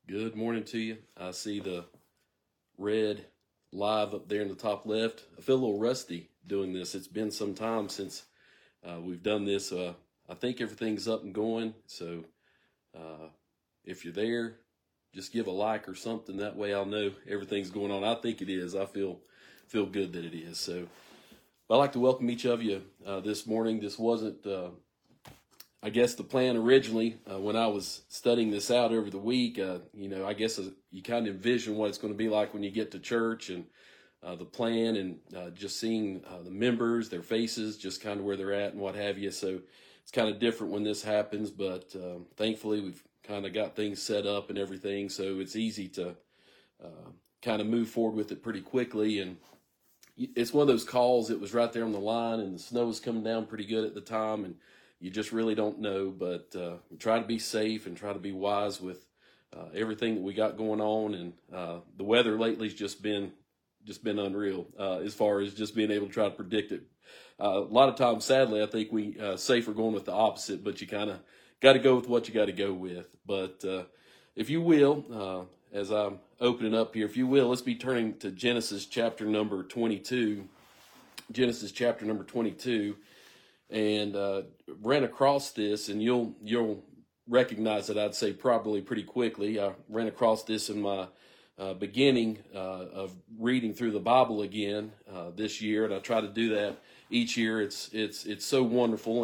Good morning to you. I see the red live up there in the top left. I feel a little rusty doing this. It's been some time since we've done this. I think everything's up and going. So if you're there, just give a like or something. That way I'll know everything's going on. I think it is. I feel good that it is. So I'd like to welcome each of you this morning. This wasn't I guess the plan originally, when I was studying this out over the week, I guess you kind of envision what it's going to be like when you get to church and the plan and just seeing the members, their faces, just kind of where they're at and what have you. So it's kind of different when this happens, but thankfully we've kind of got things set up and everything. So it's easy to kind of move forward with it pretty quickly. And it's one of those calls. It was right there on the line and the snow was coming down pretty good at the time. And you just really don't know, but try to be safe and try to be wise with everything that we got going on. And the weather lately's just been unreal as far as just being able to try to predict it. A lot of times, sadly, I think we safer going with the opposite, but you kind of got to go with what you got to go with. But if you will, as I'm opening up here, if you will, let's be turning to Genesis chapter number 22. Genesis chapter number 22. And ran across this, and you'll recognize it, I'd say, probably pretty quickly. I ran across this in my beginning of reading through the Bible again this year, and I try to do that each year. It's so wonderful,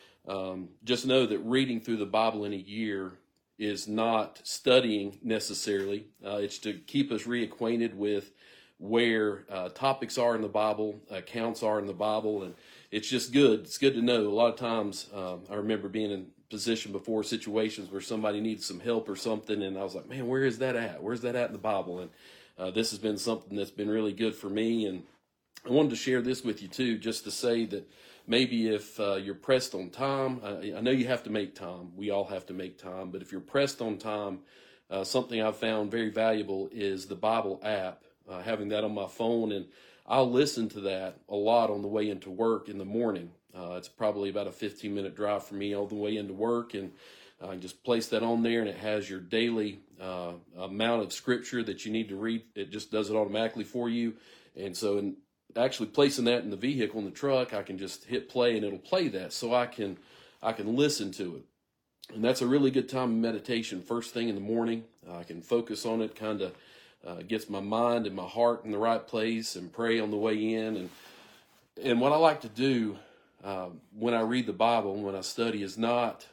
and just know that reading through the Bible in a year is not studying necessarily. It's to keep us reacquainted with where topics are in the Bible, accounts are in the Bible, and it's just good. It's good to know. A lot of times, I remember being in position before, situations where somebody needs some help or something, and I was like, man, where is that at? Where's that at in the Bible? And this has been something that's been really good for me, and I wanted to share this with you too, just to say that maybe if you're pressed on time, I know you have to make time. We all have to make time, but if you're pressed on time, something I've found very valuable is the Bible app. Having that on my phone, and I'll listen to that a lot on the way into work in the morning. It's probably about a 15-minute drive for me all the way into work, and I just place that on there, and it has your daily amount of scripture that you need to read. It just does it automatically for you, and so in actually placing that in the vehicle, in the truck, I can just hit play, and it'll play that, so I can listen to it. And that's a really good time of meditation first thing in the morning. I can focus on it, kind of gets my mind and my heart in the right place, and pray on the way in. And what I like to do when I read the Bible and when I study is not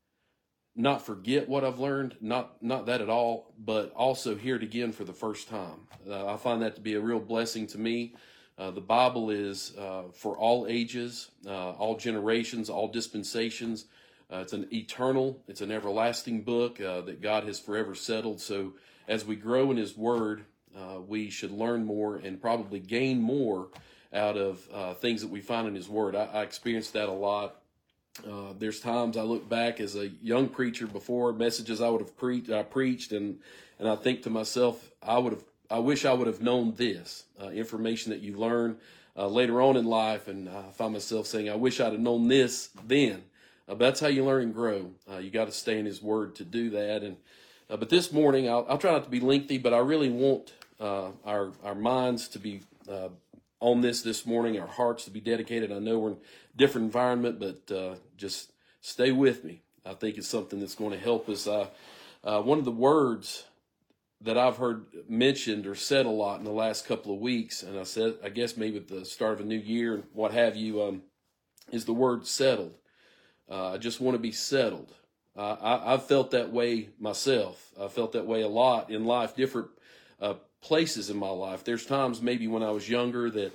forget what I've learned, not that at all, but also hear it again for the first time. I find that to be a real blessing to me. The Bible is for all ages, all generations, all dispensations. It's an everlasting book that God has forever settled. So as we grow in His Word, we should learn more and probably gain more out of things that we find in His Word. I experienced that a lot. There's times I look back as a young preacher before messages I would have preached, and I think to myself, I wish I would have known this information that you learn later on in life, and I find myself saying, I wish I'd have known this then. But that's how you learn and grow. You got to stay in His Word to do that. And but this morning, I'll try not to be lengthy, but I really want our minds to be on this morning, our hearts to be dedicated. I know we're in a different environment, but just stay with me. I think it's something that's going to help us. One of the words that I've heard mentioned or said a lot in the last couple of weeks, and I guess maybe at the start of a new year and what have you, is the word settled. I just want to be settled. I've felt that way myself. I felt that way a lot in life, different places in my life. There's times maybe when I was younger that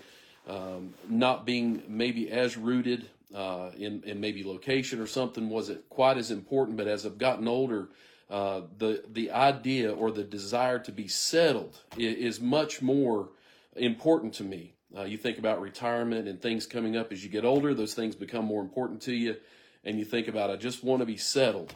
not being maybe as rooted in maybe location or something wasn't quite as important. But as I've gotten older, the idea or the desire to be settled is much more important to me. You think about retirement and things coming up as you get older, those things become more important to you. And you think about, I just want to be settled.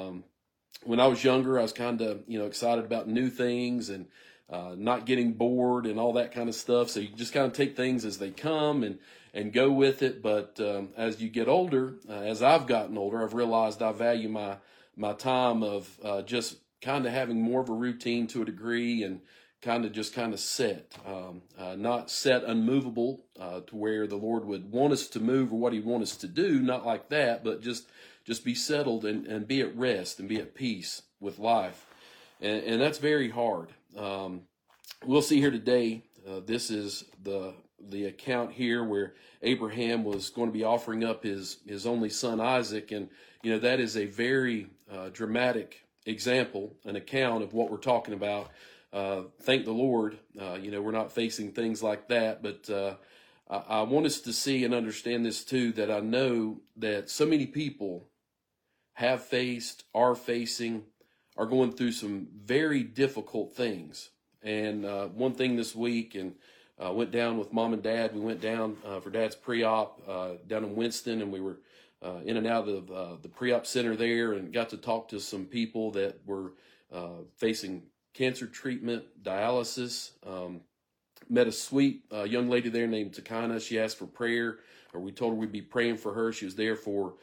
When I was younger, I was kind of, excited about new things and not getting bored and all that kind of stuff. So you just kind of take things as they come and go with it. But as you get older, as I've gotten older, I've realized I value my time of just kind of having more of a routine to a degree, and kind of set, not set unmovable to where the Lord would want us to move or what He'd want us to do, not like that, but just be settled and be at rest and be at peace with life. And that's very hard. We'll see here today, this is the account here where Abraham was going to be offering up his only son Isaac, and that is a very dramatic example, an account of what we're talking about. Thank the Lord, we're not facing things like that, but I want us to see and understand this too, that I know that so many people have faced, are facing, are going through some very difficult things. And one thing this week, and went down with Mom and Dad. We went down for Dad's pre-op down in Winston, and we were in and out of the pre-op center there, and got to talk to some people that were facing cancer treatment, dialysis. Met a sweet young lady there named Takana. She asked for prayer, or we told her we'd be praying for her. She was there for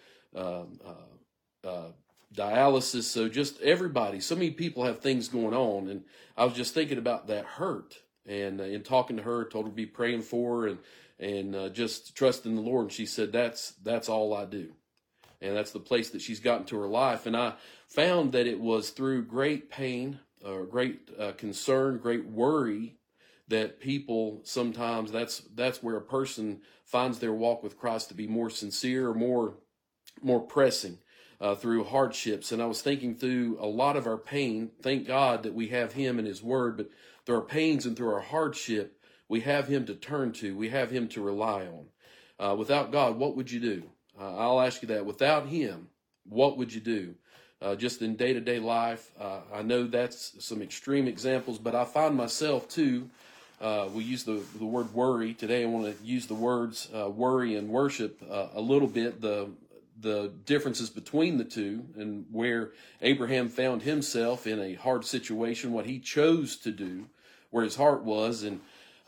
dialysis. So just everybody, so many people have things going on, and I was just thinking about that hurt, and in talking to her, told her to be praying for her, and just trusting the Lord. And she said, that's all I do. And that's the place that she's gotten to her life. And I found that it was through great pain, great concern, great worry, that people sometimes, that's where a person finds their walk with Christ to be more sincere, or more pressing through hardships. And I was thinking through a lot of our pain, thank God that we have Him and His Word, but through our pains and through our hardship, we have Him to turn to, we have Him to rely on. Without God, what would you do? I'll ask you that. Without Him, what would you do? Just in day-to-day life, I know that's some extreme examples, but I find myself too, we use the word worry. Today I want to use the words worry and worship a little bit, the differences between the two, and where Abraham found himself in a hard situation, what he chose to do, where his heart was, and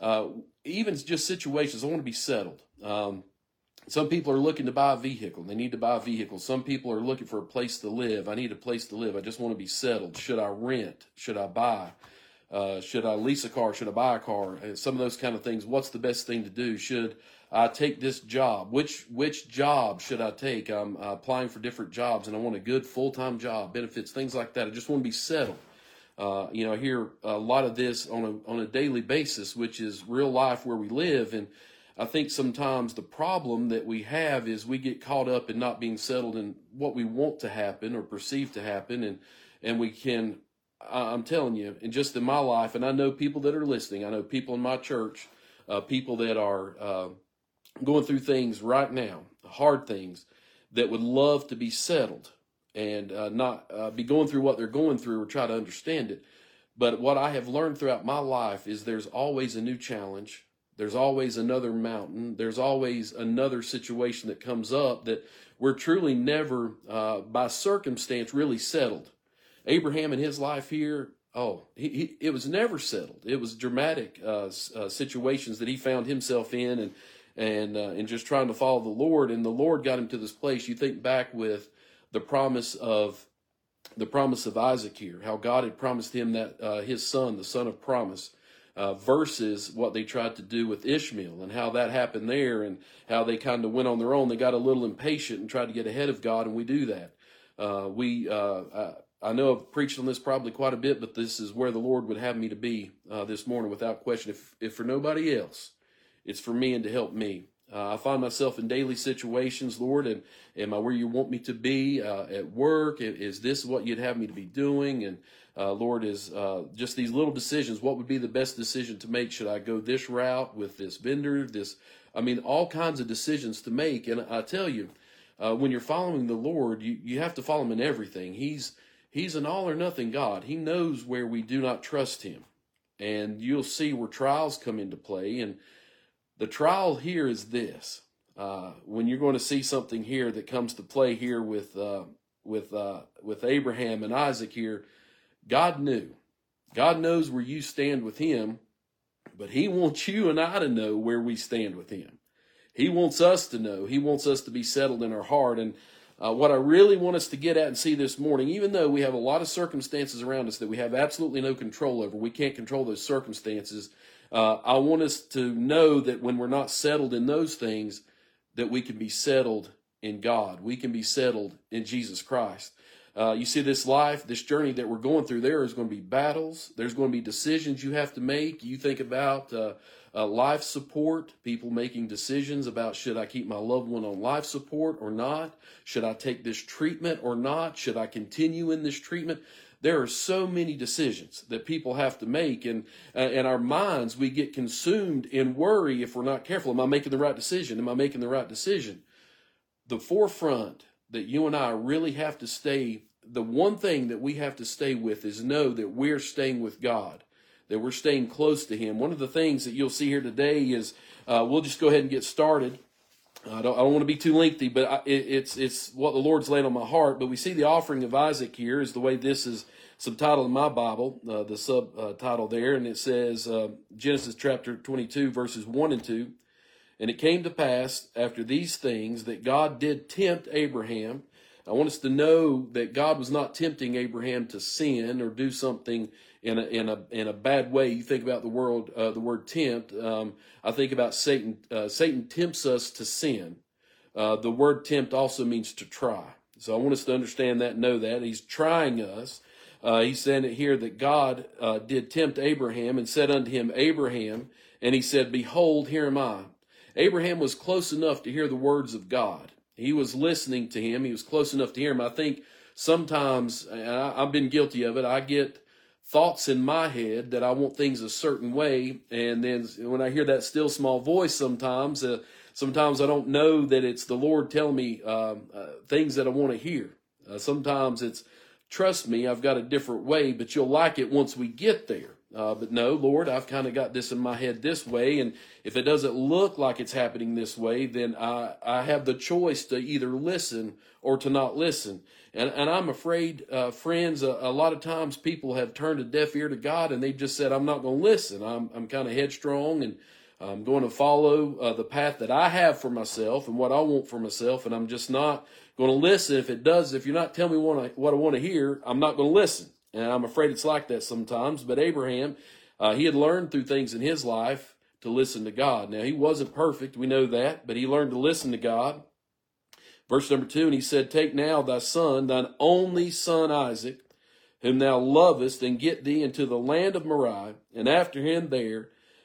even just situations, I want to be settled. Some people are looking to buy a vehicle. They need to buy a vehicle. Some people are looking for a place to live. I need a place to live. I just want to be settled. Should I rent? Should I buy? Should I lease a car? Should I buy a car? Some of those kind of things. What's the best thing to do? Should I take this job? Which job should I take? I'm applying for different jobs, and I want a good full-time job, benefits, things like that. I just want to be settled. I hear a lot of this on a daily basis, which is real life where we live. And I think sometimes the problem that we have is we get caught up in not being settled in what we want to happen or perceive to happen. And we can, I'm telling you, and just in my life, and I know people that are listening, I know people in my church, people that are going through things right now, hard things, that would love to be settled and not be going through what they're going through or try to understand it. But what I have learned throughout my life is there's always a new challenge. There's always another mountain. There's always another situation that comes up that we're truly never, by circumstance, really settled. Abraham in his life here, it was never settled. It was dramatic situations that he found himself in, and just trying to follow the Lord. And the Lord got him to this place. You think back with the promise of Isaac here, how God had promised him that his son, the son of promise, versus what they tried to do with Ishmael, and how that happened there, and how they kind of went on their own. They got a little impatient and tried to get ahead of God, and we do that. I know I've preached on this probably quite a bit, but this is where the Lord would have me to be this morning without question. If for nobody else, it's for me and to help me. I find myself in daily situations, Lord, and am I where you want me to be at work? Is this what you'd have me to be doing? And Lord, is just these little decisions, what would be the best decision to make? Should I go this route with this vendor? All kinds of decisions to make. And I tell you, when you're following the Lord, you have to follow him in everything. He's an all or nothing God. He knows where we do not trust him. And you'll see where trials come into play. And the trial here is this. When you're going to see something here that comes to play here with Abraham and Isaac here, God knew. God knows where you stand with him, but he wants you and I to know where we stand with him. He wants us to know. He wants us to be settled in our heart. And What I really want us to get at and see this morning, even though we have a lot of circumstances around us that we have absolutely no control over, we can't control those circumstances. I want us to know that when we're not settled in those things, that we can be settled in God. We can be settled in Jesus Christ. You see, this life, this journey that we're going through, there is going to be battles. There's going to be decisions you have to make. You think about life support, people making decisions about, should I keep my loved one on life support or not? Should I take this treatment or not? Should I continue in this treatment? There are so many decisions that people have to make, and our minds, we get consumed in worry if we're not careful. Am I making the right decision? Am I making the right decision? The forefront that you and I really have to stay, the one thing that we have to stay with is know that we're staying with God, that we're staying close to Him. One of the things that you'll see here today is, we'll just go ahead and get started. I don't want to be too lengthy, but it's what the Lord's laid on my heart. But we see the offering of Isaac here is the way this is subtitled in my Bible, the subtitle there, and it says Genesis chapter 22, verses 1 and 2. And it came to pass after these things that God did tempt Abraham. I want us to know that God was not tempting Abraham to sin or do something in a bad way. You think about the word tempt. I think about Satan. Satan tempts us to sin. The word tempt also means to try. So I want us to understand that, know that. He's trying us. He's saying it here that God did tempt Abraham and said unto him, Abraham, and he said, Behold, here am I. Abraham was close enough to hear the words of God. He was listening to him. He was close enough to hear him. I think sometimes, and I've been guilty of it, I get thoughts in my head that I want things a certain way, and then when I hear that still small voice sometimes I don't know that it's the Lord telling me things that I want to hear. Sometimes it's, trust me, I've got a different way, but you'll like it once we get there. But no, Lord, I've kind of got this in my head this way, and if it doesn't look like it's happening this way, then I have the choice to either listen or to not listen. And I'm afraid, friends, a lot of times people have turned a deaf ear to God, and they've just said, I'm not going to listen. I'm kind of headstrong, and I'm going to follow the path that I have for myself and what I want for myself, and I'm just not going to listen. If you're not telling me what I want to hear, I'm not going to listen. And I'm afraid it's like that sometimes. But Abraham, he had learned through things in his life to listen to God. Now, he wasn't perfect, we know that, but he learned to listen to God. Verse number 2, and he said, Take now thy son, thine only son Isaac, whom thou lovest, and get thee into the land of Moriah, and after him there,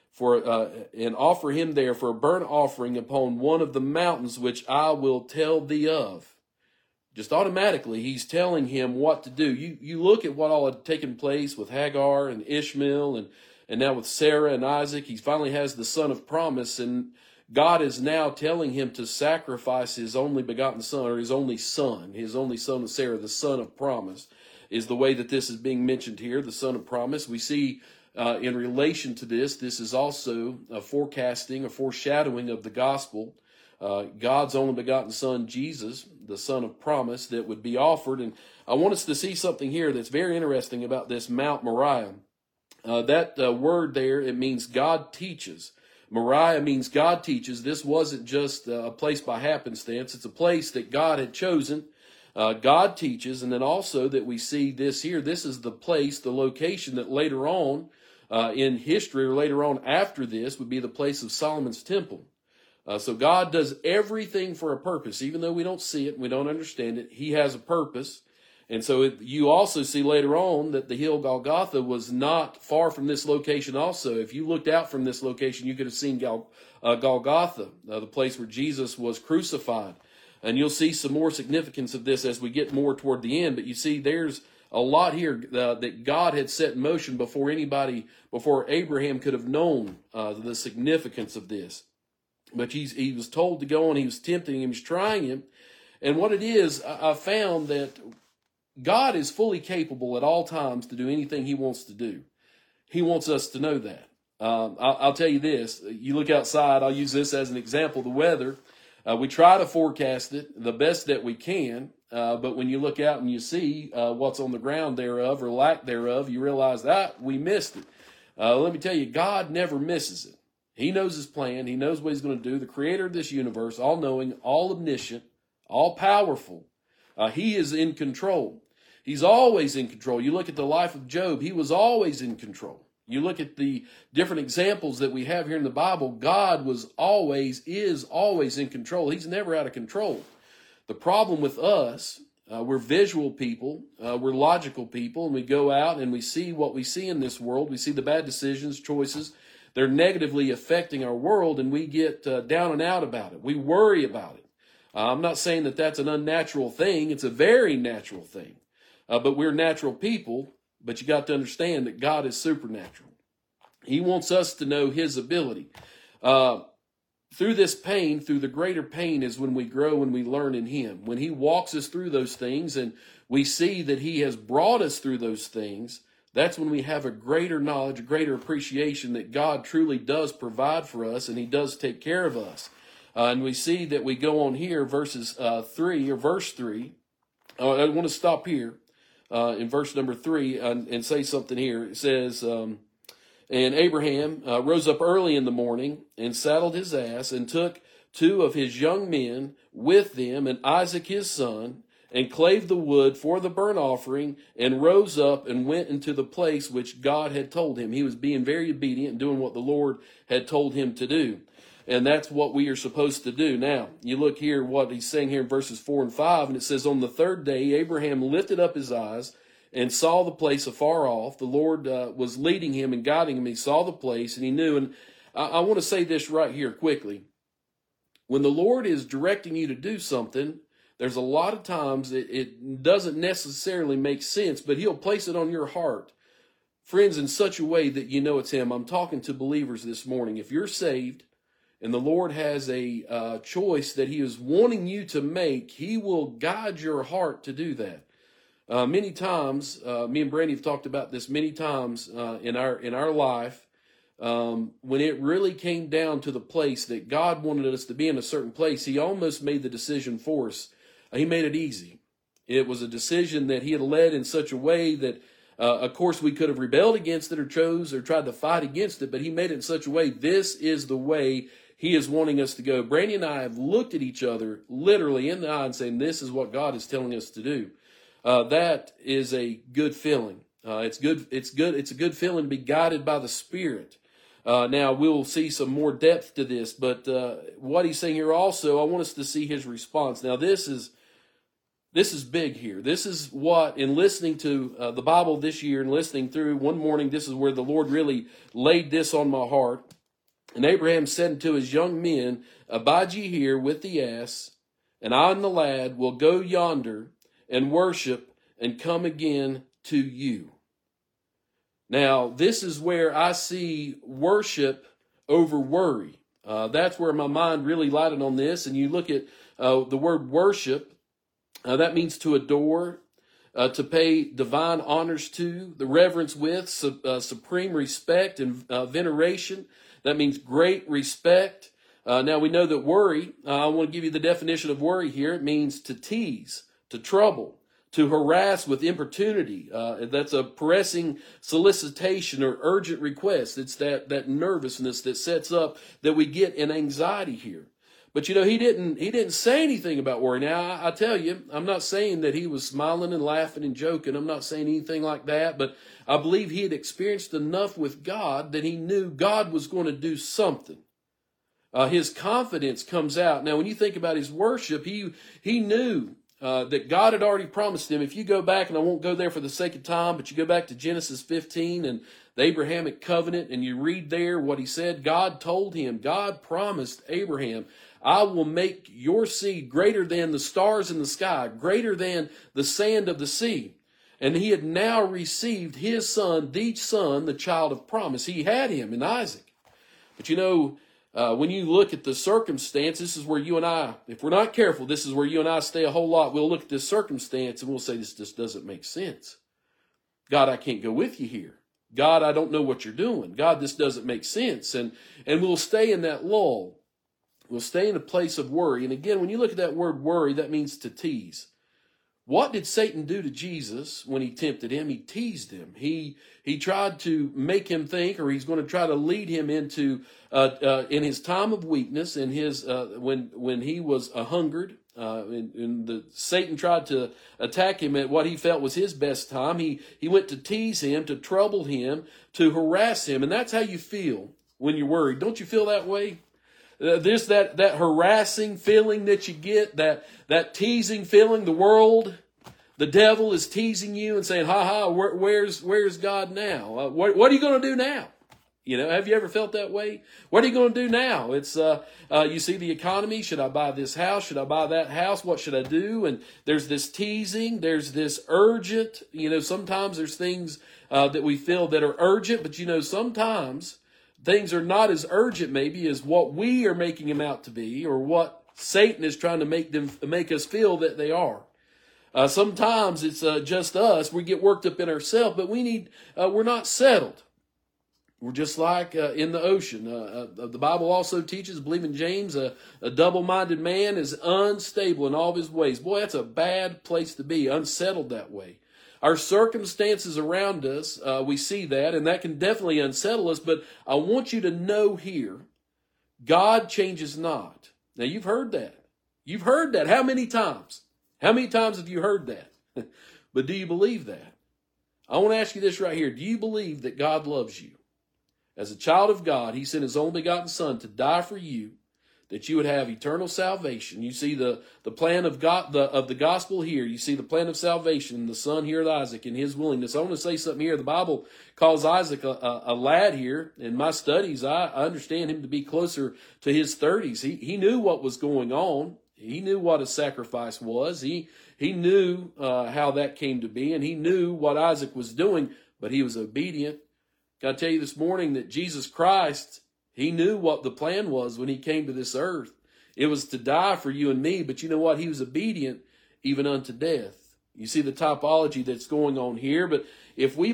and offer him there for a burnt offering upon one of the mountains which I will tell thee of. Just automatically, he's telling him what to do. You look at what all had taken place with Hagar and Ishmael and now with Sarah and Isaac. He finally has the son of promise, and God is now telling him to sacrifice his only begotten son, or his only son of Sarah, the son of promise, is the way that this is being mentioned here, the son of promise. We see in relation to this is also a foreshadowing of the gospel. God's only begotten son, Jesus, the son of promise, that would be offered. And I want us to see something here that's very interesting about this Mount Moriah. That word there, it means God teaches. Moriah means God teaches. This wasn't just a place by happenstance. It's a place that God had chosen. God teaches. And then also that we see this here, this is the place, the location that later on in history, or later on after this, would be the place of Solomon's temple. So God does everything for a purpose. Even though we don't see it and we don't understand it, He has a purpose. And so you also see later on that the hill Golgotha was not far from this location also. If you looked out from this location, you could have seen Golgotha, the place where Jesus was crucified. And you'll see some more significance of this as we get more toward the end. But you see, there's a lot here that God had set in motion before Abraham could have known the significance of this. But he was told to go, and he was tempting him, he was trying him. And what it is, I found that God is fully capable at all times to do anything He wants to do. He wants us to know that. I'll tell you this. You look outside, I'll use this as an example, the weather. We try to forecast it the best that we can, but when you look out and you see what's on the ground thereof or lack thereof, you realize that we missed it. Let me tell you, God never misses it. He knows His plan. He knows what He's going to do. The creator of this universe, all-knowing, all-omniscient, all-powerful. He is in control. He's always in control. You look at the life of Job, he was always in control. You look at the different examples that we have here in the Bible, God is always in control. He's never out of control. The problem with us, we're visual people, we're logical people, and we go out and we see what we see in this world. We see the bad decisions, choices. They're negatively affecting our world, and we get down and out about it. We worry about it. I'm not saying that that's an unnatural thing. It's a very natural thing. But we're natural people, but you got to understand that God is supernatural. He wants us to know his ability. Through this pain, through the greater pain is when we grow and we learn in him. When he walks us through those things and we see that he has brought us through those things, that's when we have a greater knowledge, a greater appreciation that God truly does provide for us and he does take care of us. And we see that we go on here, verse 3. I want to stop here in verse number 3 and say something here. It says, and Abraham rose up early in the morning and saddled his ass and took 2 of his young men with them and Isaac his son and clave the wood for the burnt offering and rose up and went into the place which God had told him. He was being very obedient and doing what the Lord had told him to do. And that's what we are supposed to do. Now, you look here what he's saying here in verses 4 and 5, and it says, on the 3rd day, Abraham lifted up his eyes and saw the place afar off. The Lord was leading him and guiding him. He saw the place and he knew. And I want to say this right here quickly. When the Lord is directing you to do something, there's a lot of times it doesn't necessarily make sense, but he'll place it on your heart, friends, in such a way that you know it's him. I'm talking to believers this morning. If you're saved and the Lord has a choice that he is wanting you to make, he will guide your heart to do that. Many times, me and Brandy have talked about this many times in our life, when it really came down to the place that God wanted us to be in a certain place, he almost made the decision for us. He made it easy. It was a decision that he had led in such a way that, of course, we could have rebelled against it or chose or tried to fight against it, but he made it in such a way, this is the way he is wanting us to go. Brandy and I have looked at each other literally in the eye and saying, this is what God is telling us to do. That is a good feeling. It's a good feeling to be guided by the Spirit. Now we'll see some more depth to this, but what he's saying here also, I want us to see his response. Now this is big here. This is what, in listening to the Bible this year and listening through one morning, this is where the Lord really laid this on my heart. And Abraham said unto his young men, abide ye here with the ass, and I and the lad will go yonder and worship and come again to you. Now, this is where I see worship over worry. That's where my mind really lighted on this. And you look at the word worship, that means to adore, to pay divine honors to, the reverence with, supreme respect and veneration. That means great respect. Now, we know that worry, I want to give you the definition of worry here. It means to tease, to trouble, to harass with importunity. That's a pressing solicitation or urgent request. It's that nervousness that sets up that we get in anxiety here. But, you know, he didn't say anything about worry. Now, I tell you, I'm not saying that he was smiling and laughing and joking. I'm not saying anything like that. But I believe he had experienced enough with God that he knew God was going to do something. His confidence comes out. Now, when you think about his worship, he knew that God had already promised him. If you go back, and I won't go there for the sake of time, but you go back to Genesis 15 and the Abrahamic covenant, and you read there what he said. God told him, God promised Abraham, I will make your seed greater than the stars in the sky, greater than the sand of the sea. And he had now received his son, the child of promise. He had him in Isaac. But you know, when you look at the circumstance, this is where you and I, if we're not careful, this is where you and I stay a whole lot. We'll look at this circumstance and we'll say, this just doesn't make sense. God, I can't go with you here. God, I don't know what you're doing. God, this doesn't make sense. And we'll stay in that lull. We'll stay in a place of worry. And again, when you look at that word worry, that means to tease. What did Satan do to Jesus when he tempted him? He teased him. He tried to make him think, or he's going to try to lead him into in his time of weakness, in his when he was hungered. Satan tried to attack him at what he felt was his best time. He went to tease him, to trouble him, to harass him, and that's how you feel when you're worried. Don't you feel that way? That harassing feeling that you get, that teasing feeling, the world, the devil is teasing you and saying, "Ha ha, where's God now? What are you going to do now?" You know, have you ever felt that way? What are you going to do now? It's you see the economy. Should I buy this house? Should I buy that house? What should I do? And there's this teasing. There's this urgent. You know, sometimes there's things that we feel that are urgent, but you know, sometimes things are not as urgent maybe as what we are making them out to be, or what Satan is trying to make us feel that they are. Sometimes it's just us. We get worked up in ourselves, but we're not settled. We're just like in the ocean. The Bible also teaches, I believe in James, a double-minded man is unstable in all of his ways. Boy, that's a bad place to be, unsettled that way. Our circumstances around us, we see that, and that can definitely unsettle us, but I want you to know here, God changes not. Now, you've heard that. You've heard that. How many times? How many times have you heard that? But do you believe that? I want to ask you this right here. Do you believe that God loves you? As a child of God, He sent His only begotten Son to die for you, that you would have eternal salvation. You see the plan of God, of the gospel here. You see the plan of salvation in the son here of Isaac and his willingness. I want to say something here. The Bible calls Isaac a lad here. In my studies, I understand him to be closer to his 30s. He knew what was going on. He knew what a sacrifice was. He knew how that came to be, and he knew what Isaac was doing, but he was obedient. Got to tell you this morning that Jesus Christ, He knew what the plan was when He came to this earth. It was to die for you and me, but you know what? He was obedient even unto death. You see the typology that's going on here, but if we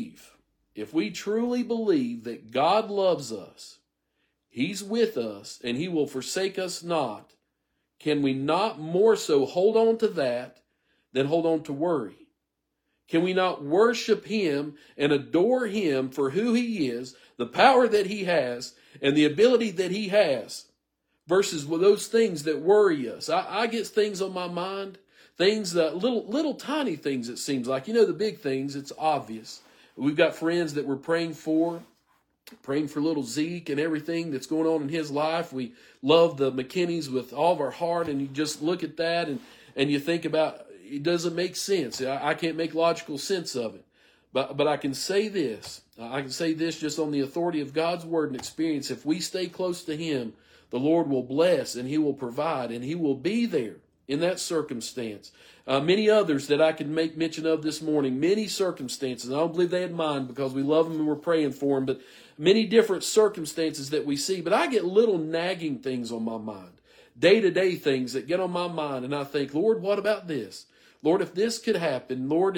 truly believe that God loves us, He's with us, and He will forsake us not, can we not more so hold on to that than hold on to worry? Can we not worship Him and adore Him for who He is, the power that He has, and the ability that He has, versus those things that worry us? I get things on my mind, things that little tiny things, it seems like. You know, the big things, it's obvious. We've got friends that we're praying for little Zeke and everything that's going on in his life. We love the McKinneys with all of our heart, and you just look at that and you think about, it doesn't make sense. I can't make logical sense of it. But I can say this. I can say this just on the authority of God's word and experience. If we stay close to Him, the Lord will bless, and He will provide, and He will be there in that circumstance. Many others that I can make mention of this morning, many circumstances. I don't believe they had mine because we love them and we're praying for them, but many different circumstances that we see. But I get little nagging things on my mind, day-to-day things that get on my mind, and I think, Lord, what about this? Lord, if this could happen, Lord,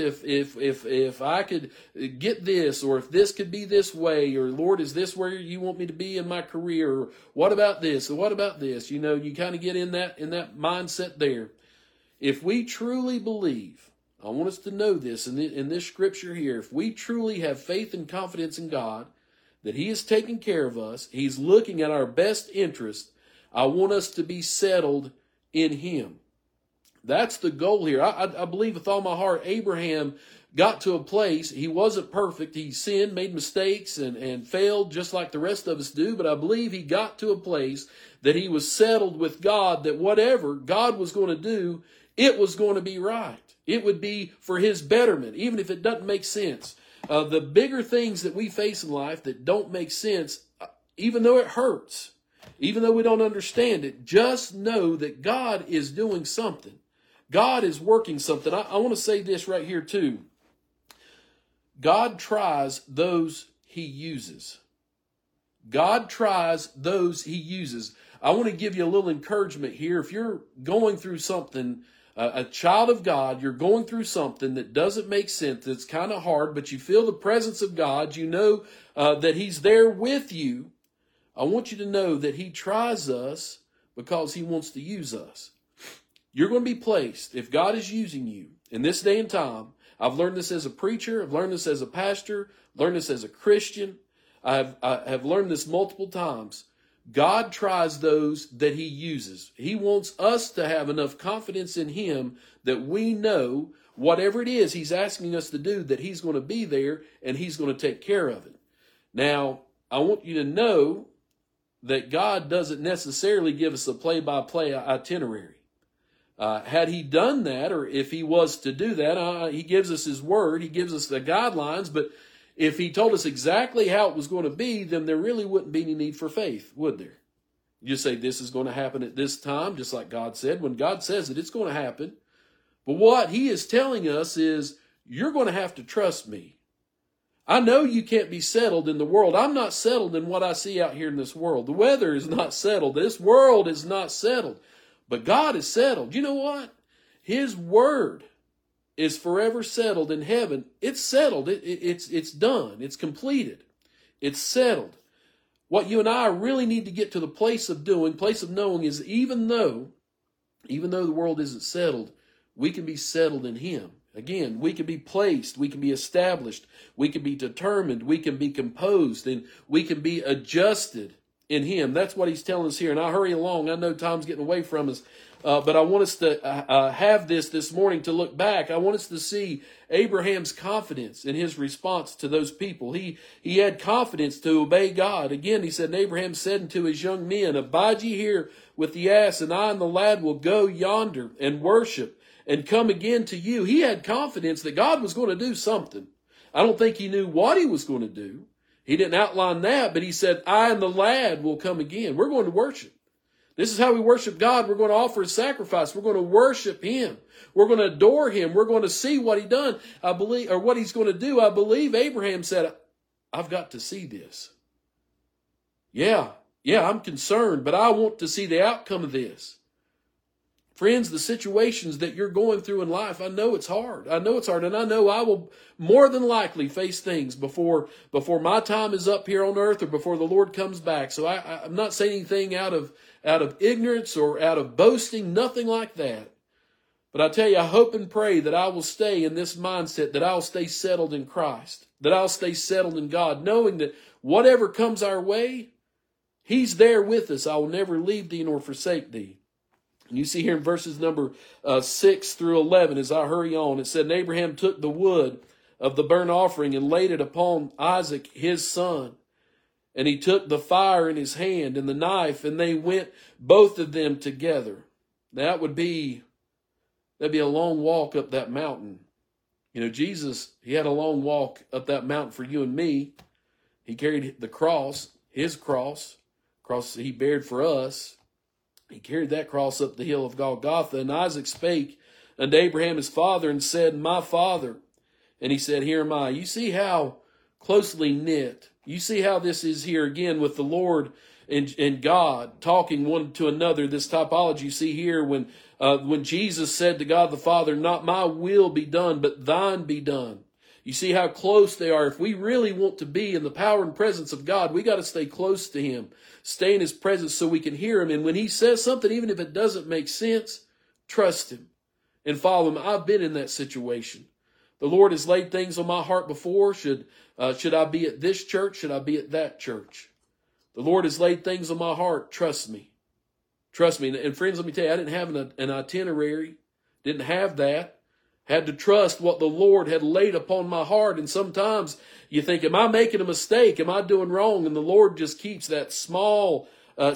if I could get this, or if this could be this way, or Lord, is this where you want me to be in my career? Or what about this? Or what about this? You know, you kind of get in that mindset there. If we truly believe, I want us to know this in this scripture here, if we truly have faith and confidence in God, that He is taking care of us, He's looking at our best interest, I want us to be settled in Him. That's the goal here. I believe with all my heart, Abraham got to a place, he wasn't perfect. He sinned, made mistakes, and failed just like the rest of us do. But I believe he got to a place that he was settled with God, that whatever God was going to do, it was going to be right. It would be for his betterment, even if it doesn't make sense. The bigger things that we face in life that don't make sense, even though it hurts, even though we don't understand it, just know that God is doing something. God is working something. I want to say this right here too. God tries those He uses. God tries those He uses. I want to give you a little encouragement here. If you're going through something, a child of God, you're going through something that doesn't make sense, it's kind of hard, but you feel the presence of God, you know that He's there with you. I want you to know that He tries us because He wants to use us. You're going to be placed, if God is using you, in this day and time, I've learned this as a preacher, I've learned this as a pastor, learned this as a Christian, I have learned this multiple times. God tries those that he uses. He wants us to have enough confidence in him that we know whatever it is he's asking us to do, that he's going to be there and he's going to take care of it. Now, I want you to know that God doesn't necessarily give us a play-by-play itinerary. Had he done that, or if he was to do that, he gives us his word, he gives us the guidelines, but if he told us exactly how it was going to be, then there really wouldn't be any need for faith, would there? You just say this is going to happen at this time, just like God said. When God says it, it's going to happen. But what he is telling us is, you're going to have to trust me. I know you can't be settled in the world. I'm not settled in what I see out here in this world. The weather is not settled. This world is not settled. But God is settled. You know what? His word is forever settled in heaven. It's settled. It's done. It's completed. It's settled. What you and I really need to get to the place of knowing is even though the world isn't settled, we can be settled in him. Again, we can be placed, we can be established, we can be determined, we can be composed, and we can be adjusted in him. That's what he's telling us here. And I'll hurry along. I know time's getting away from us. But I want us to have this morning to look back. I want us to see Abraham's confidence in his response to those people. He had confidence to obey God. Again, he said, and Abraham said unto his young men, abide ye here with the ass, and I and the lad will go yonder and worship and come again to you. He had confidence that God was going to do something. I don't think he knew what he was going to do. He didn't outline that, but he said, I and the lad will come again. We're going to worship. This is how we worship God. We're going to offer a sacrifice. We're going to worship him. We're going to adore him. We're going to see what he done. I believe, or what he's going to do. I believe Abraham said, I've got to see this. Yeah, I'm concerned, but I want to see the outcome of this. Friends, the situations that you're going through in life, I know it's hard. And I know I will more than likely face things before my time is up here on earth or before the Lord comes back. So I'm not saying anything out of ignorance or out of boasting, nothing like that. But I tell you, I hope and pray that I will stay in this mindset, that I'll stay settled in Christ, that I'll stay settled in God, knowing that whatever comes our way, he's there with us. I will never leave thee nor forsake thee. And you see here in verses number 6 through 11, as I hurry on, it said, and Abraham took the wood of the burnt offering and laid it upon Isaac his son. And he took the fire in his hand and the knife, and they went both of them together. That'd be a long walk up that mountain. You know, Jesus, he had a long walk up that mountain for you and me. He carried the cross, his cross he bared for us. He carried that cross up the hill of Golgotha. And Isaac spake unto Abraham his father and said, my father. And he said, here am I. You see how closely knit. You see how this is here again with the Lord and God talking one to another. This typology you see here when Jesus said to God the Father, not my will be done, but thine be done. You see how close they are. If we really want to be in the power and presence of God, we got to stay close to him, stay in his presence so we can hear him. And when he says something, even if it doesn't make sense, trust him and follow him. I've been in that situation. The Lord has laid things on my heart before. Should I be at this church? Should I be at that church? The Lord has laid things on my heart. Trust me. Trust me. And friends, let me tell you, I didn't have an itinerary. Didn't have that. Had to trust what the Lord had laid upon my heart. And sometimes you think, am I making a mistake? Am I doing wrong? And the Lord just keeps that small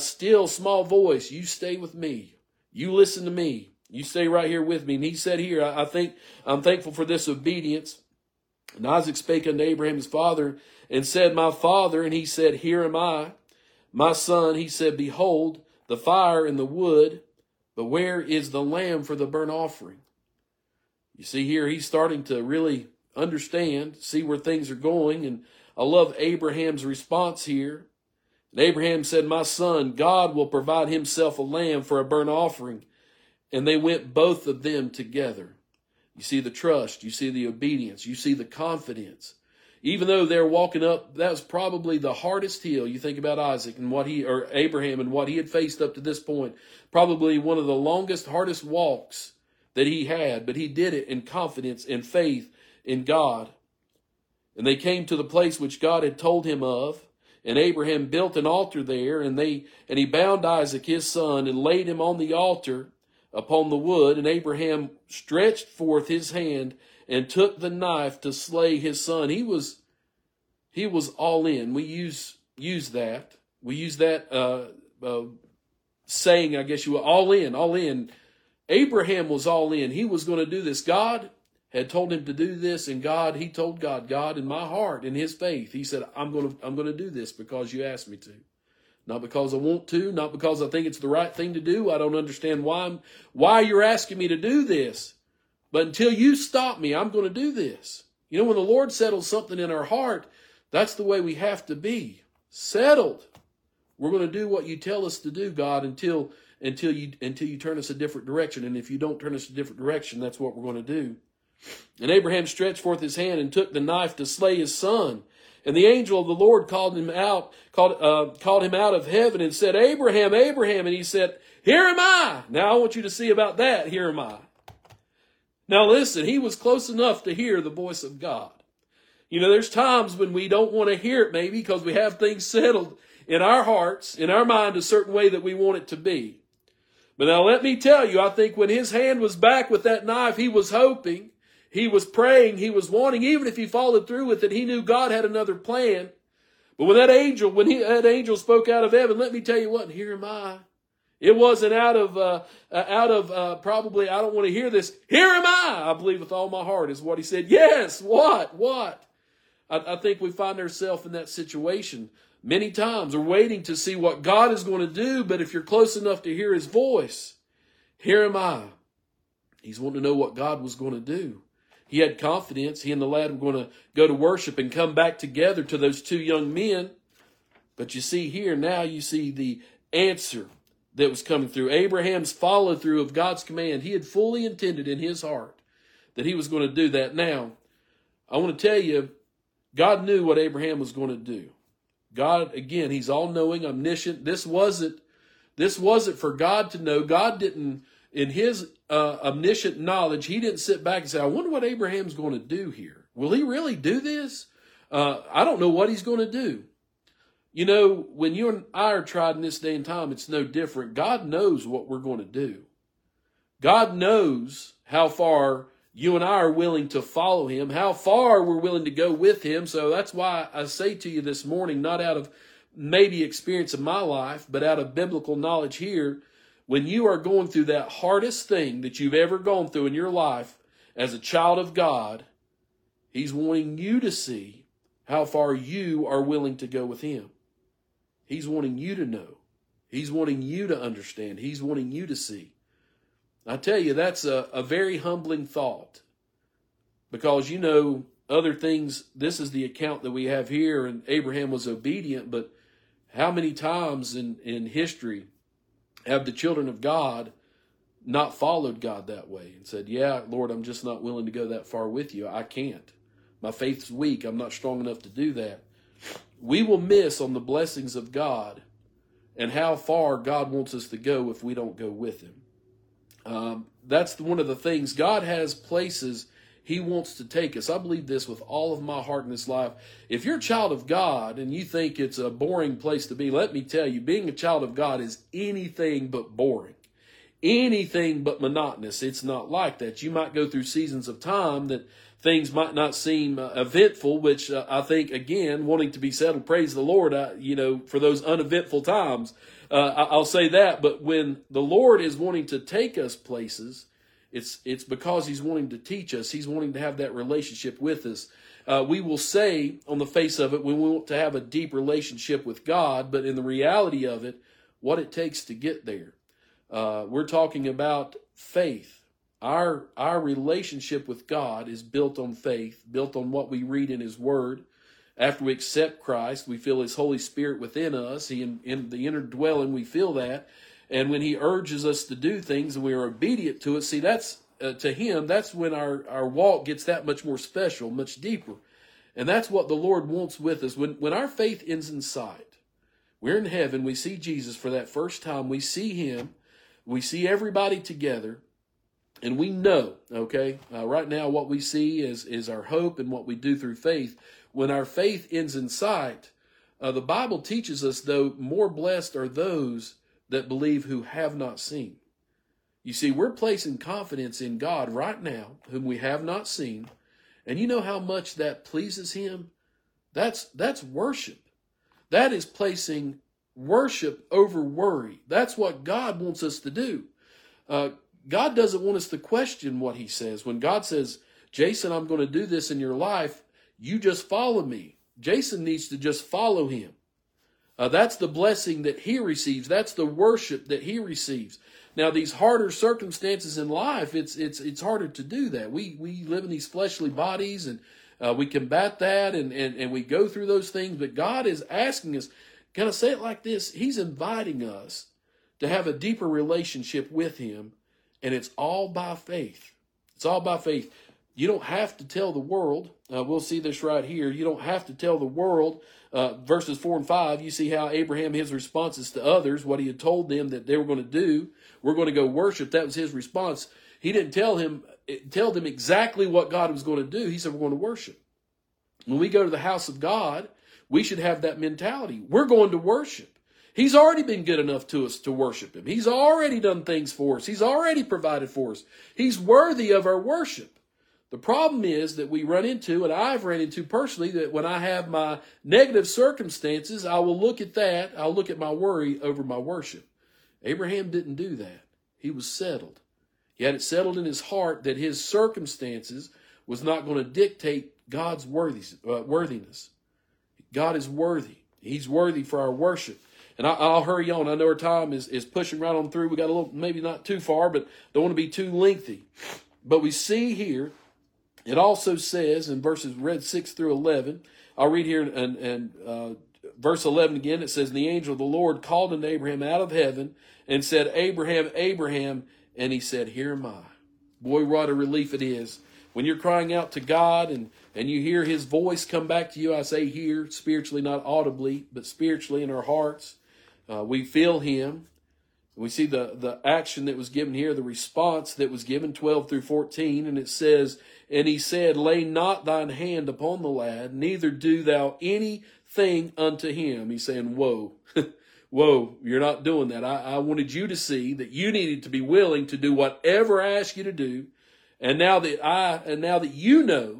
voice. You stay with me. You listen to me. You stay right here with me. And he said here, I'm thankful for this obedience. And Isaac spake unto Abraham his father and said, my father. And he said, here am I. My son, he said, behold, the fire and the wood, but where is the lamb for the burnt offering? You see here, he's starting to really understand, see where things are going. And I love Abraham's response here. And Abraham said, my son, God will provide himself a lamb for a burnt offering. And they went both of them together. You see the trust, you see the obedience, you see the confidence. Even though they're walking up, that was probably the hardest hill. You think about Isaac and Abraham and what he had faced up to this point. Probably one of the longest, hardest walks that he had, but he did it in confidence and faith in God. And they came to the place which God had told him of, and Abraham built an altar there, and he bound Isaac his son, and laid him on the altar upon the wood. And Abraham stretched forth his hand and took the knife to slay his son. He was all in. We use that. We use that saying, I guess you will, all in, all in. Abraham was all in. He was going to do this. God had told him to do this, and he told God, in my heart, in his faith, he said, I'm going to do this because you asked me to. Not because I want to, not because I think it's the right thing to do. I don't understand why you're asking me to do this. But until you stop me, I'm going to do this. You know, when the Lord settles something in our heart, that's the way we have to be. Settled. We're going to do what you tell us to do, God, until you turn us a different direction. And if you don't turn us a different direction, that's what we're going to do. And Abraham stretched forth his hand and took the knife to slay his son. And the angel of the Lord called him out of heaven and said, Abraham, Abraham. And he said, here am I. Now I want you to see about that. Here am I. Now listen, he was close enough to hear the voice of God. You know, there's times when we don't want to hear it maybe because we have things settled in our hearts, in our mind, a certain way that we want it to be. But now let me tell you, I think when his hand was back with that knife, he was hoping, he was praying, he was wanting, even if he followed through with it, he knew God had another plan. But when that angel spoke out of heaven, let me tell you what, here am I. It wasn't out of probably, I don't want to hear this. Here am I believe with all my heart is what he said. Yes, what? I think we find ourselves in that situation many times. We're waiting to see what God is going to do, but if you're close enough to hear his voice, here am I. He's wanting to know what God was going to do. He had confidence. He and the lad were going to go to worship and come back together to those two young men. But you see here, now you see the answer that was coming through. Abraham's follow through of God's command. He had fully intended in his heart that he was going to do that. Now, I want to tell you, God knew what Abraham was going to do. God, again, he's all-knowing, omniscient. This wasn't for God to know. God didn't, in his omniscient knowledge, he didn't sit back and say, I wonder what Abraham's going to do here. Will he really do this? I don't know what he's going to do. You know, when you and I are tried in this day and time, it's no different. God knows what we're going to do. God knows how far you and I are willing to follow him, how far we're willing to go with him. So that's why I say to you this morning, not out of maybe experience of my life, but out of biblical knowledge here, when you are going through that hardest thing that you've ever gone through in your life as a child of God, he's wanting you to see how far you are willing to go with him. He's wanting you to know. He's wanting you to understand. He's wanting you to see. I tell you, that's a very humbling thought. Because, you know, other things, this is the account that we have here, and Abraham was obedient, but how many times in history have the children of God not followed God that way and said, yeah, Lord, I'm just not willing to go that far with you. I can't. My faith's weak. I'm not strong enough to do that. We will miss on the blessings of God and how far God wants us to go if we don't go with him. That's one of the things. God has places he wants to take us. I believe this with all of my heart in this life. If you're a child of God and you think it's a boring place to be, let me tell you, being a child of God is anything but boring. Anything but monotonous. It's not like that. You might go through seasons of time that things might not seem eventful, which I think, again, wanting to be settled, praise the Lord, for those uneventful times. I'll say that, but when the Lord is wanting to take us places, it's because he's wanting to teach us. He's wanting to have that relationship with us. We will say on the face of it, we want to have a deep relationship with God, but in the reality of it, what it takes to get there. We're talking about faith. Our relationship with God is built on faith, built on what we read in his word. After we accept Christ, we feel his Holy Spirit within us. In the inner dwelling, we feel that. And when he urges us to do things and we are obedient to it, see, that's to him, that's when our walk gets that much more special, much deeper. And that's what the Lord wants with us. When our faith ends in sight, we're in heaven, we see Jesus for that first time, we see him, we see everybody together, And we know, okay, right now what we see is our hope and what we do through faith. When our faith ends in sight, the Bible teaches us, though, more blessed are those that believe who have not seen. You see, we're placing confidence in God right now, whom we have not seen. And you know how much that pleases him? That's worship. That is placing worship over worry. That's what God wants us to do. God doesn't want us to question what he says. When God says, Jason, I'm going to do this in your life, you just follow me. Jason needs to just follow him. That's the blessing that he receives. That's the worship that he receives. Now, these harder circumstances in life, it's harder to do that. We live in these fleshly bodies, and we combat that, and we go through those things. But God is asking us, can I say it like this? He's inviting us to have a deeper relationship with him, and it's all by faith. It's all by faith. You don't have to tell the world. We'll see this right here. You don't have to tell the world. Verses 4 and 5, you see how Abraham, his responses to others, what he had told them that they were going to do. We're going to go worship. That was his response. He didn't tell them exactly what God was going to do. He said, we're going to worship. When we go to the house of God, we should have that mentality. We're going to worship. He's already been good enough to us to worship him. He's already done things for us. He's already provided for us. He's worthy of our worship. The problem is that we run into, and I've run into personally, that when I have my negative circumstances, I will look at that. I'll look at my worry over my worship. Abraham didn't do that. He was settled. He had it settled in his heart that his circumstances was not going to dictate God's worthiness. God is worthy. He's worthy for our worship. And I'll hurry on. I know our time is pushing right on through. We got a little, maybe not too far, but don't want to be too lengthy. But we see here, it also says in verses read 6 through 11, I'll read here and verse 11 again. It says, the angel of the Lord called unto Abraham out of heaven and said, Abraham, Abraham. And he said, here am I. Boy, what a relief it is. When you're crying out to God and you hear his voice come back to you, I say here, spiritually, not audibly, but spiritually in our hearts. We feel him. We see the action that was given here, the response that was given, 12 through 14. And it says, and he said, lay not thine hand upon the lad, neither do thou anything unto him. He's saying, whoa, whoa, you're not doing that. I wanted you to see that you needed to be willing to do whatever I ask you to do. And now that you know,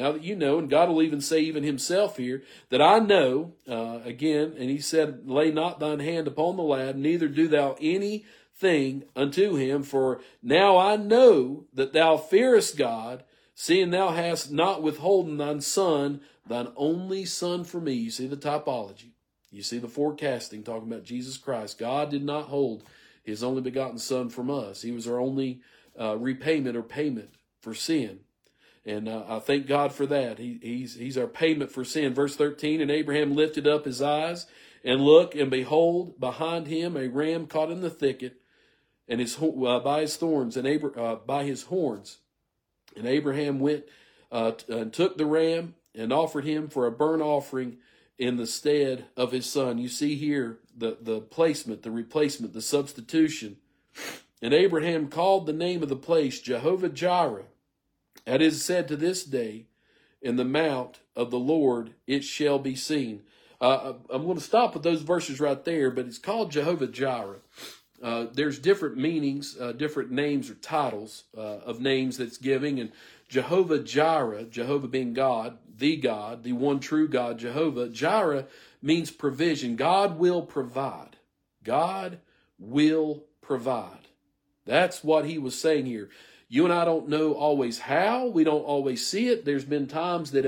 and God will even say even himself here, that I know, again, and he said, lay not thine hand upon the lad, neither do thou anything unto him, for now I know that thou fearest God, seeing thou hast not withholden thine son, thine only son from me. You see the typology. You see the forecasting, talking about Jesus Christ. God did not hold his only begotten son from us. He was our only repayment or payment for sin. And I thank God for that. He's our payment for sin. Verse 13, and Abraham lifted up his eyes and looked, and behold, behind him a ram caught in the thicket, and by his thorns, and by his horns. And Abraham went and took the ram and offered him for a burnt offering in the stead of his son. You see here the placement, the replacement, the substitution. And Abraham called the name of the place Jehovah Jireh. It is said to this day, in the mount of the Lord it shall be seen. I'm going to stop with those verses right there, but it's called Jehovah Jireh. There's different meanings, different names or titles of names that's giving. And Jehovah Jireh, Jehovah being God, the one true God, Jehovah. Jireh means provision. God will provide. God will provide. That's what he was saying here. You and I don't know always how. We don't always see it. There's been times that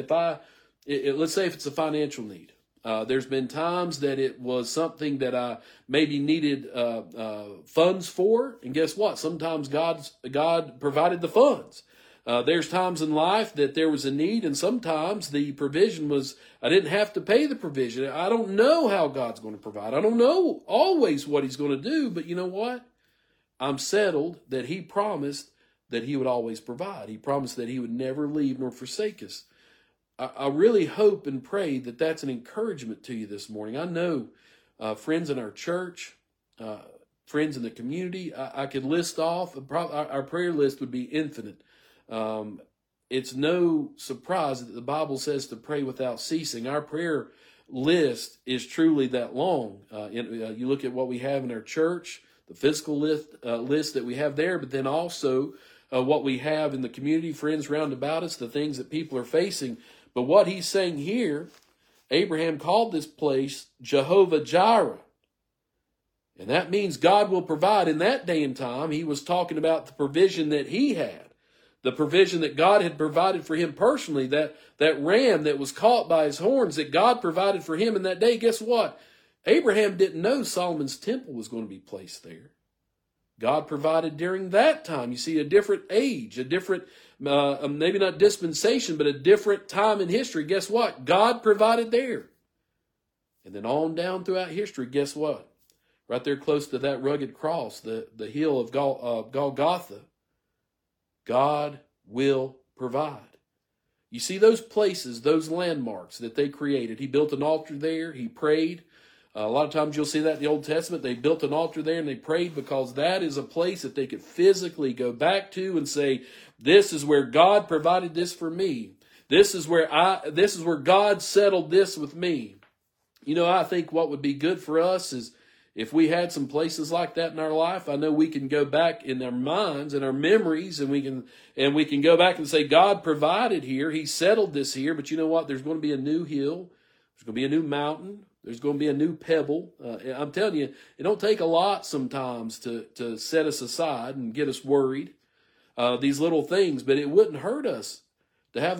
let's say if it's a financial need, there's been times that it was something that I maybe needed funds for. And guess what? Sometimes God provided the funds. There's times in life that there was a need, and sometimes the provision was, I didn't have to pay the provision. I don't know how God's going to provide. I don't know always what he's going to do, but you know what? I'm settled that he promised that he would always provide. He promised that he would never leave nor forsake us. I really hope and pray that that's an encouragement to you this morning. I know friends in our church, friends in the community. I could list off, our prayer list would be infinite. It's no surprise that the Bible says to pray without ceasing. Our prayer list is truly that long. You look at what we have in our church, the physical list that we have there, but then also what we have in the community, friends round about us, the things that people are facing. But what he's saying here, Abraham called this place Jehovah Jireh. And that means God will provide. In that day and time, he was talking about the provision that he had, the provision that God had provided for him personally, that ram that was caught by his horns that God provided for him in that day. Guess what? Abraham didn't know Solomon's temple was going to be placed there. God provided during that time. You see, a different age, a different, maybe not dispensation, but a different time in history. Guess what? God provided there. And then on down throughout history, guess what? Right there close to that rugged cross, the hill of Golgotha, God will provide. You see those places, those landmarks that they created. He built an altar there. He prayed. A lot of times you'll see that in the Old Testament. They built an altar there and they prayed because that is a place that they could physically go back to and say, this is where God provided this for me. This is where God settled this with me. You know, I think what would be good for us is if we had some places like that in our life. I know we can go back in our minds and our memories, and we can go back and say, God provided here. He settled this here. But you know what? There's going to be a new hill. There's going to be a new mountain. There's going to be a new pebble. I'm telling you, it don't take a lot sometimes to set us aside and get us worried. These little things, but it wouldn't hurt us to have a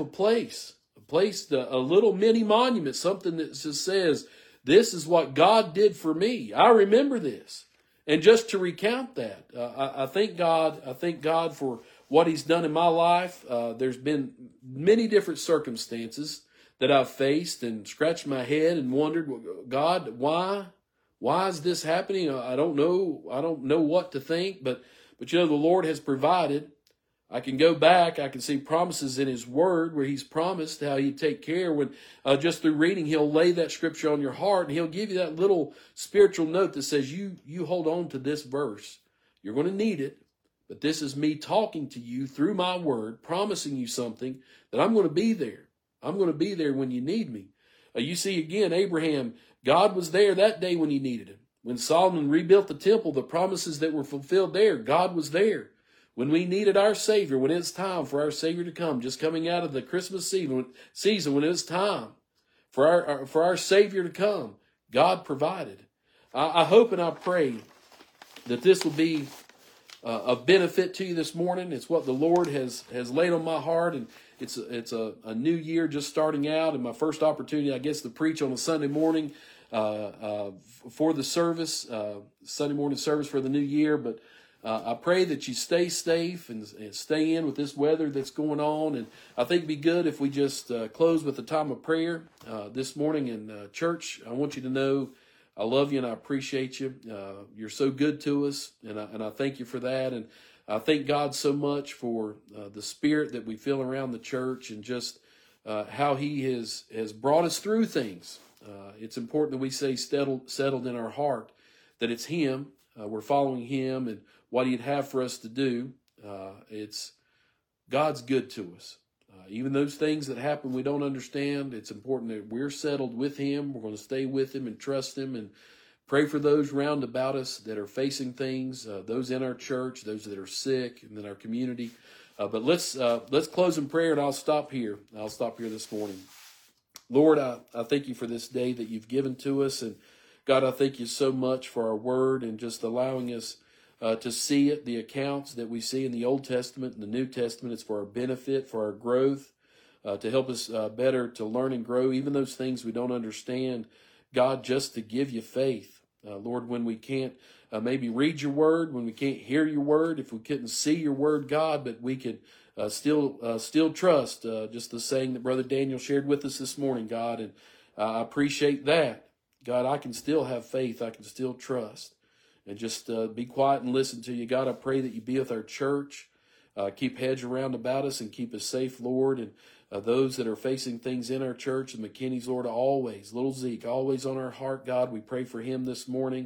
little mini monument, something that just says, this is what God did for me. I remember this. And just to recount that, I thank God for what he's done in my life. There's been many different circumstances that I've faced and scratched my head and wondered, God, why is this happening? I don't know what to think, but you know, the Lord has provided. I can go back. I can see promises in his word where he's promised how he'd take care when just through reading, he'll lay that scripture on your heart and he'll give you that little spiritual note that says you hold on to this verse. You're going to need it, but this is me talking to you through my word, promising you something that I'm going to be there. I'm going to be there when you need me. You see, again, Abraham, God was there that day when he needed him. When Solomon rebuilt the temple, the promises that were fulfilled there, God was there. When we needed our Savior, when it's time for our Savior to come, just coming out of the Christmas season, when it was time for our Savior to come, God provided. I hope and I pray that this will be a benefit to you this morning. It's what the Lord has laid on my heart, and it's a new year just starting out, and my first opportunity, I guess, to preach on a Sunday morning for the service, Sunday morning service for the new year. But I pray that you stay safe and stay in with this weather that's going on. And I think it'd be good if we just close with a time of prayer this morning in church. I want you to know I love you and I appreciate you. You're so good to us, and I thank you for that. And I thank God so much for the spirit that we feel around the church and just how he has brought us through things. It's important that we say settled in our heart that it's him. We're following him and what he'd have for us to do. It's God's good to us. Even those things that happen we don't understand, it's important that we're settled with him. We're going to stay with him and trust him and pray for those round about us that are facing things, those in our church, those that are sick, and in our community. But let's close in prayer, and I'll stop here. I'll stop here this morning. Lord, I thank you for this day that you've given to us, and God, I thank you so much for our word and just allowing us to see it, the accounts that we see in the Old Testament and the New Testament. It's for our benefit, for our growth, to help us better to learn and grow, even those things we don't understand. God, just to give you faith. Lord, when we can't maybe read your word, when we can't hear your word, if we couldn't see your word, God, but we could still trust, just the saying that Brother Daniel shared with us this morning, God, and I appreciate that. God, I can still have faith. I can still trust. And just be quiet and listen to you. God, I pray that you be with our church. Keep hedge around about us and keep us safe, Lord. And those that are facing things in our church, and McKinney's, Lord, always, little Zeke, always on our heart, God. We pray for him this morning.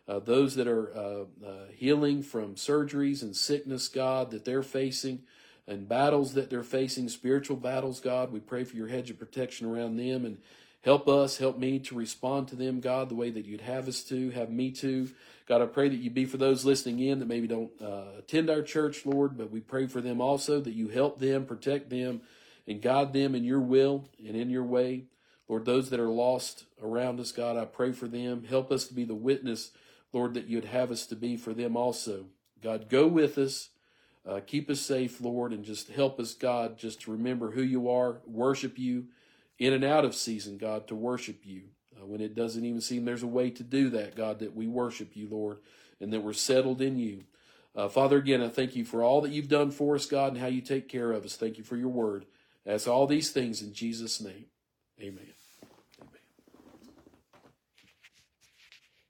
those that are healing from surgeries and sickness, God, that they're facing, and battles that they're facing, spiritual battles, God. We pray for your hedge of protection around them, and help me to respond to them, God, the way that you'd have us to, have me to. God, I pray that you be for those listening in that maybe don't attend our church, Lord, but we pray for them also, that you help them, protect them, and guide them in your will and in your way. Lord, those that are lost around us, God, I pray for them. Help us to be the witness, Lord, that you'd have us to be for them also. God, go with us. Keep us safe, Lord, and just help us, God, just to remember who you are, worship you in and out of season, God, to worship you. When it doesn't even seem there's a way to do that, God, that we worship you, Lord, and that we're settled in you. Father, again, I thank you for all that you've done for us, God, and how you take care of us. Thank you for your word. That's all these things in Jesus' name. Amen.